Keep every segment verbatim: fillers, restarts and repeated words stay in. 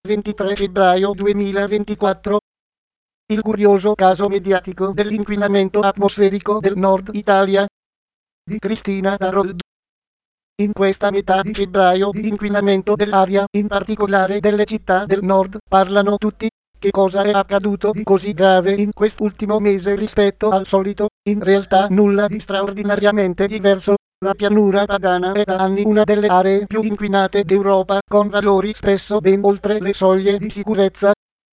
ventitré febbraio duemilaventiquattro. Il curioso caso mediatico dell'inquinamento atmosferico del Nord Italia di Cristina Darold. In questa metà di febbraio di inquinamento dell'aria, in particolare delle città del Nord, parlano tutti. Che cosa è accaduto di così grave in quest'ultimo mese rispetto al solito? In realtà nulla di straordinariamente diverso. La pianura padana è da anni una delle aree più inquinate d'Europa, con valori spesso ben oltre le soglie di sicurezza.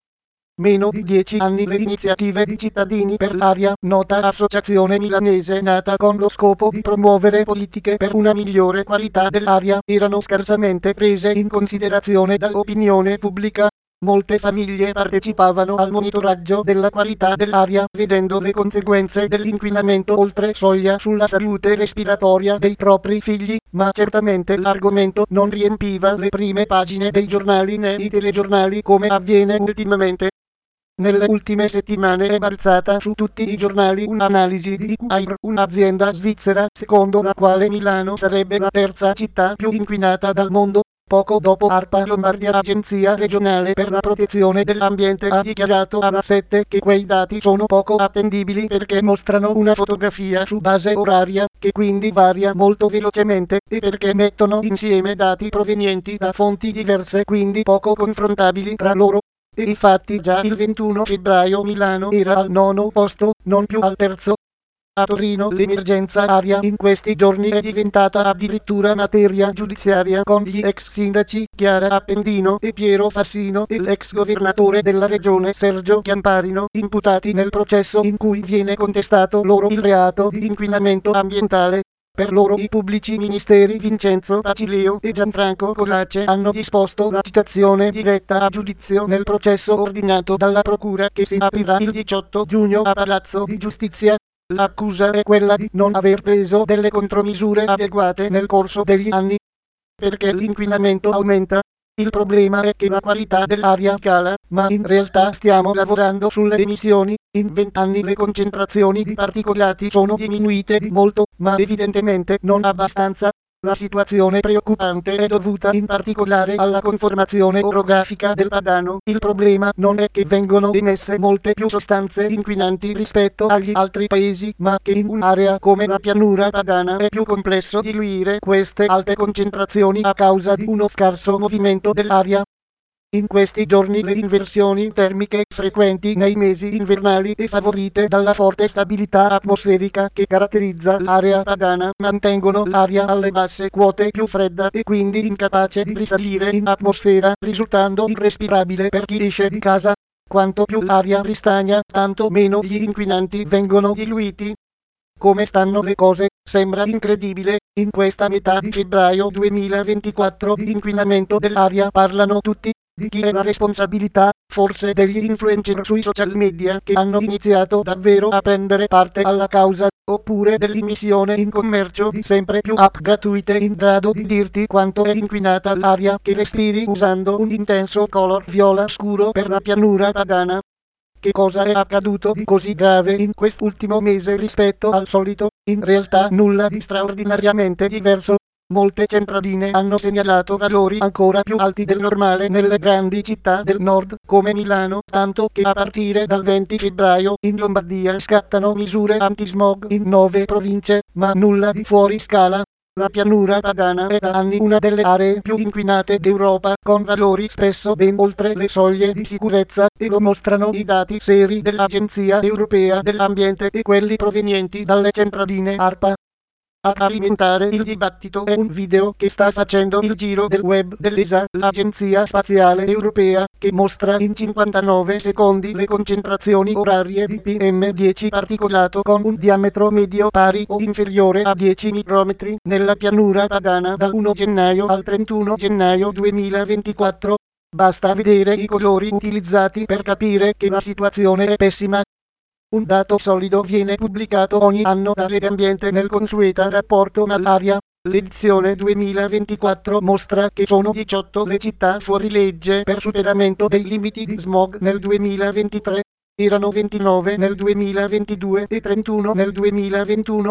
Meno di dieci anni le iniziative di Cittadini per l'Aria, nota associazione milanese nata con lo scopo di promuovere politiche per una migliore qualità dell'aria, erano scarsamente prese in considerazione dall'opinione pubblica. Molte famiglie partecipavano al monitoraggio della qualità dell'aria, vedendo le conseguenze dell'inquinamento oltre soglia sulla salute respiratoria dei propri figli, ma certamente l'argomento non riempiva le prime pagine dei giornali né i telegiornali come avviene ultimamente. Nelle ultime settimane è balzata su tutti i giornali un'analisi di E Q Air, un'azienda svizzera, secondo la quale Milano sarebbe la terza città più inquinata dal mondo. Poco dopo ARPA Lombardia, agenzia regionale per la protezione dell'ambiente, ha dichiarato alla sette che quei dati sono poco attendibili perché mostrano una fotografia su base oraria, che quindi varia molto velocemente, e perché mettono insieme dati provenienti da fonti diverse, quindi poco confrontabili tra loro. E infatti già il ventuno febbraio Milano era al nono posto, non più al terzo. A Torino l'emergenza aria in questi giorni è diventata addirittura materia giudiziaria, con gli ex sindaci Chiara Appendino e Piero Fassino e l'ex governatore della regione Sergio Chiamparino imputati nel processo in cui viene contestato loro il reato di inquinamento ambientale. Per loro i pubblici ministeri Vincenzo Pacilio e Gianfranco Colace hanno disposto la citazione diretta a giudizio nel processo ordinato dalla procura, che si aprirà il diciotto giugno a Palazzo di Giustizia. L'accusa è quella di non aver preso delle contromisure adeguate nel corso degli anni, perché l'inquinamento aumenta. Il problema è che la qualità dell'aria cala, ma in realtà stiamo lavorando sulle emissioni. In vent'anni le concentrazioni di particolati sono diminuite di molto, ma evidentemente non abbastanza. La situazione preoccupante è dovuta in particolare alla conformazione orografica del Padano. Il problema non è che vengono emesse molte più sostanze inquinanti rispetto agli altri paesi, ma che in un'area come la pianura padana è più complesso diluire queste alte concentrazioni a causa di uno scarso movimento dell'aria. In questi giorni le inversioni termiche frequenti nei mesi invernali e favorite dalla forte stabilità atmosferica che caratterizza l'area padana mantengono l'aria alle basse quote più fredda e quindi incapace di risalire in atmosfera, risultando irrespirabile per chi esce di casa. Quanto più l'aria ristagna, tanto meno gli inquinanti vengono diluiti. Come stanno le cose? Sembra incredibile. In questa metà di febbraio duemilaventiquattro di inquinamento dell'aria parlano tutti. Di chi è la responsabilità? Forse degli influencer sui social media che hanno iniziato davvero a prendere parte alla causa, oppure dell'immissione in commercio di sempre più app gratuite in grado di dirti quanto è inquinata l'aria che respiri usando un intenso color viola scuro per la pianura padana. Che cosa è accaduto di così grave in quest'ultimo mese rispetto al solito? In realtà nulla di straordinariamente diverso. Molte centraline hanno segnalato valori ancora più alti del normale nelle grandi città del nord, come Milano, tanto che a partire dal venti febbraio in Lombardia scattano misure antismog in nove province, ma nulla di fuori scala. La pianura padana è da anni una delle aree più inquinate d'Europa, con valori spesso ben oltre le soglie di sicurezza, e lo mostrano i dati seri dell'Agenzia Europea dell'Ambiente e quelli provenienti dalle centraline ARPA. A alimentare il dibattito è un video che sta facendo il giro del web dell'E S A, l'Agenzia Spaziale Europea, che mostra in cinquantanove secondi le concentrazioni orarie di P M dieci particolato con un diametro medio pari o inferiore a dieci micrometri nella pianura padana dal primo gennaio al trentuno gennaio duemilaventiquattro. Basta vedere i colori utilizzati per capire che la situazione è pessima. Un dato solido viene pubblicato ogni anno da Legambiente nel consueto rapporto Malaria. L'edizione duemilaventiquattro mostra che sono diciotto le città fuori legge per superamento dei limiti di smog nel duemilaventitré, erano ventinove nel duemilaventidue e trentuno nel duemilaventuno.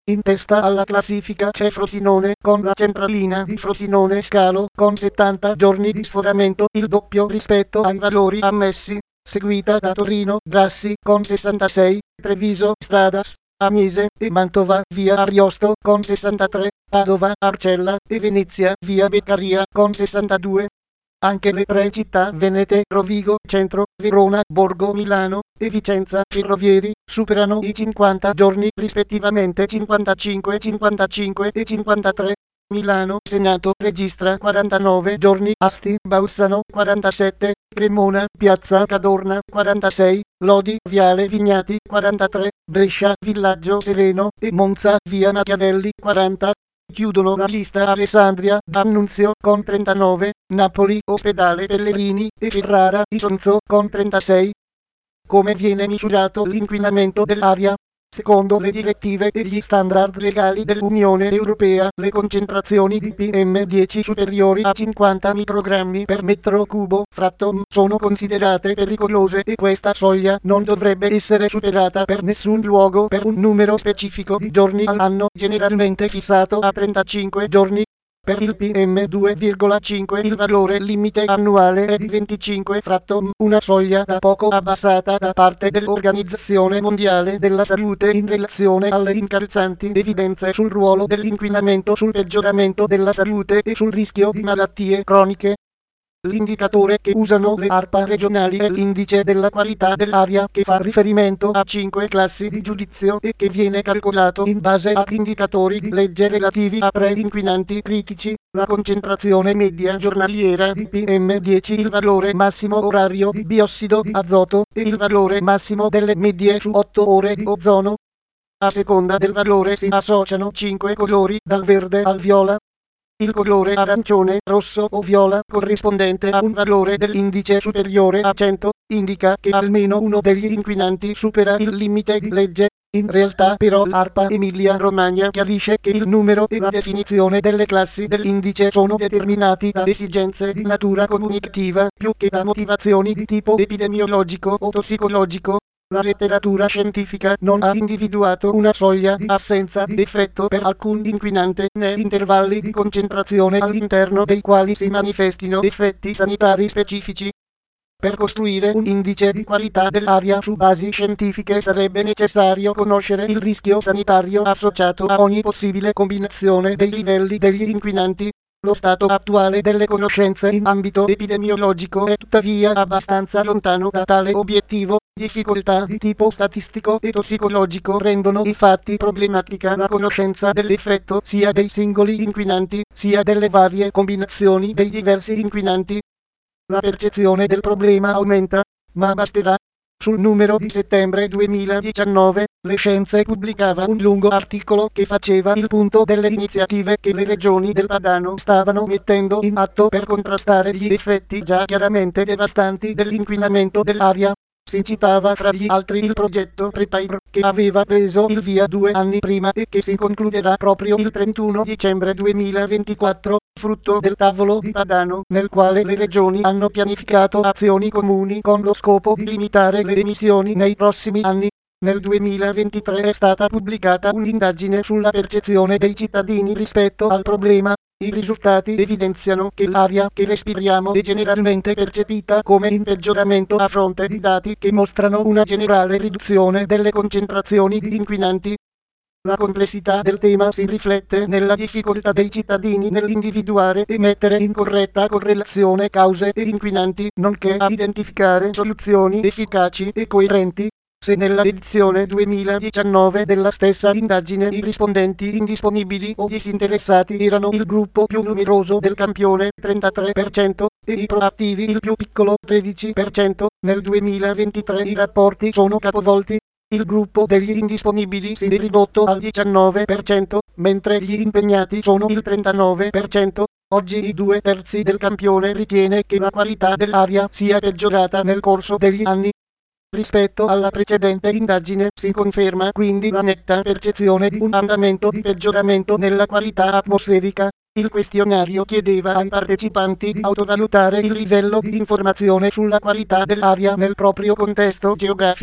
In testa alla classifica c'è Frosinone con la centralina di Frosinone Scalo con settanta giorni di sforamento, il doppio rispetto ai valori ammessi, seguita da Torino, Grassi con sessantasei, Treviso, Stradas, Agnese e Mantova via Ariosto con sessantatré, Padova, Arcella e Venezia via Beccaria con sessantadue. Anche le tre città venete, Rovigo, Centro, Verona, Borgo Milano e Vicenza Ferrovieri, superano i cinquanta giorni rispettivamente cinquantacinque, cinquantacinque e cinquantatré. Milano Senato registra quarantanove giorni, Asti Baussano quarantasette, Cremona Piazza Cadorna quarantasei, Lodi Viale Vignati quarantatré, Brescia Villaggio Sereno e Monza via Machiavelli quaranta. Chiudono la lista Alessandria D'Annunzio con trentanove, Napoli Ospedale Pellegrini e Ferrara Isonzo con trentasei. Come viene misurato l'inquinamento dell'aria? Secondo le direttive e gli standard legali dell'Unione Europea, le concentrazioni di P M dieci superiori a cinquanta microgrammi per metro cubo fratto sono considerate pericolose e questa soglia non dovrebbe essere superata per nessun luogo per un numero specifico di giorni all'anno, generalmente fissato a trentacinque giorni. Per il P M due virgola cinque il valore limite annuale è di venticinque fratto, una soglia da poco abbassata da parte dell'Organizzazione Mondiale della Salute in relazione alle incalzanti evidenze sul ruolo dell'inquinamento sul peggioramento della salute e sul rischio di malattie croniche. L'indicatore che usano le ARPA regionali è l'indice della qualità dell'aria che fa riferimento a cinque classi di giudizio e che viene calcolato in base a indicatori di legge relativi a tre inquinanti critici, la concentrazione media giornaliera di P M dieci, il valore massimo orario di biossido di azoto e il valore massimo delle medie su otto ore di ozono. A seconda del valore si associano cinque colori, dal verde al viola. Il colore arancione, rosso o viola, corrispondente a un valore dell'indice superiore a cento, indica che almeno uno degli inquinanti supera il limite di legge. In realtà però l'ARPA Emilia-Romagna chiarisce che il numero e la definizione delle classi dell'indice sono determinati da esigenze di natura comunicativa più che da motivazioni di tipo epidemiologico o tossicologico. La letteratura scientifica non ha individuato una soglia di assenza di effetto per alcun inquinante né intervalli di concentrazione all'interno dei quali si manifestino effetti sanitari specifici. Per costruire un indice di qualità dell'aria su basi scientifiche sarebbe necessario conoscere il rischio sanitario associato a ogni possibile combinazione dei livelli degli inquinanti. Lo stato attuale delle conoscenze in ambito epidemiologico è tuttavia abbastanza lontano da tale obiettivo. Difficoltà di tipo statistico e tossicologico rendono infatti problematica la conoscenza dell'effetto sia dei singoli inquinanti, sia delle varie combinazioni dei diversi inquinanti. La percezione del problema aumenta, ma basterà. Sul numero di settembre duemiladiciannove, Le Scienze pubblicava un lungo articolo che faceva il punto delle iniziative che le regioni del Padano stavano mettendo in atto per contrastare gli effetti già chiaramente devastanti dell'inquinamento dell'aria. Si citava fra gli altri il progetto Prepare, che aveva preso il via due anni prima e che si concluderà proprio il trentuno dicembre duemilaventiquattro, frutto del tavolo di Padano, nel quale le regioni hanno pianificato azioni comuni con lo scopo di limitare le emissioni nei prossimi anni. Nel duemilaventitré è stata pubblicata un'indagine sulla percezione dei cittadini rispetto al problema. I risultati evidenziano che l'aria che respiriamo è generalmente percepita come in peggioramento a fronte di dati che mostrano una generale riduzione delle concentrazioni di inquinanti. La complessità del tema si riflette nella difficoltà dei cittadini nell'individuare e mettere in corretta correlazione cause e inquinanti, nonché a identificare soluzioni efficaci e coerenti. Se nella edizione duemiladiciannove della stessa indagine i rispondenti indisponibili o disinteressati erano il gruppo più numeroso del campione trentatré per cento e i proattivi il più piccolo tredici per cento, nel duemilaventitré i rapporti sono capovolti. Il gruppo degli indisponibili si è ridotto al diciannove per cento, mentre gli impegnati sono il trentanove per cento. Oggi i due terzi del campione ritiene che la qualità dell'aria sia peggiorata nel corso degli anni. Rispetto alla precedente indagine si conferma quindi la netta percezione di un andamento di peggioramento nella qualità atmosferica. Il questionario chiedeva ai partecipanti di autovalutare il livello di informazione sulla qualità dell'aria nel proprio contesto geografico.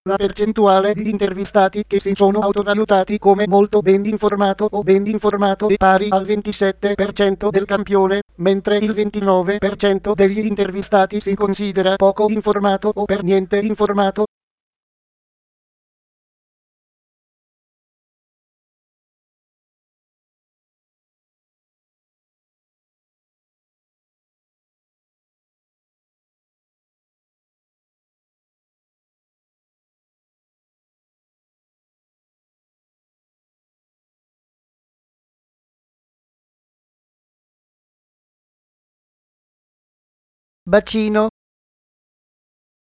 La percentuale di intervistati che si sono autovalutati come molto ben informato o ben informato è pari al ventisette per cento del campione, mentre il ventinove per cento degli intervistati si considera poco informato o per niente informato. Bacino.